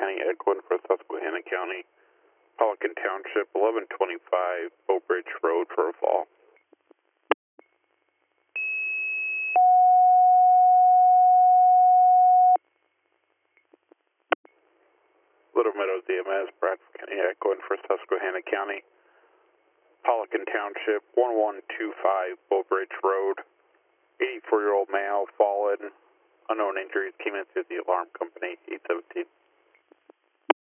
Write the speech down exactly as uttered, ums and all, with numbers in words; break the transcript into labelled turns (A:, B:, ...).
A: County, echoing for Susquehanna County, Pelican Township, eleven twenty-five Bow Bridge Road for a fall. Little Meadows E M S, Bradford County, echoing for Susquehanna County, Pelican Township, eleven twenty-five Bow Bridge Road, eighty-four-year-old male, fallen, unknown injuries, came in through the alarm company, eight seventeen.